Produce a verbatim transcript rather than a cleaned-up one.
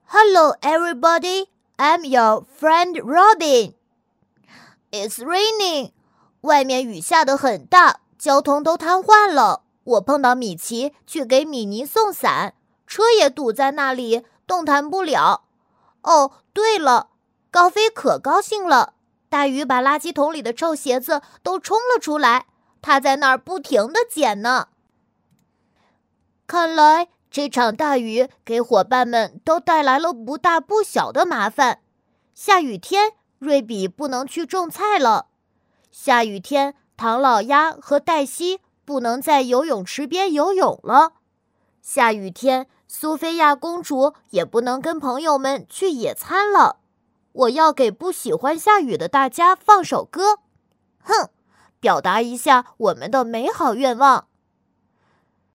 Hello, everybody. I'm your friend Robin. It's raining. 外面雨下得很大，交通都瘫痪了。我碰到米奇去给米妮送伞，车也堵在那里，动弹不了。哦，对了，高飞可高兴了。大鱼把垃圾桶里的臭鞋子都冲了出来，他在那儿不停地捡呢。看来这场大雨给伙伴们都带来了不大不小的麻烦。下雨天，瑞比不能去种菜了。下雨天，唐老鸭和黛西不能在游泳池边游泳了。下雨天，苏菲亚公主也不能跟朋友们去野餐了。我要给不喜欢下雨的大家放首歌，哼，表达一下我们的美好愿望。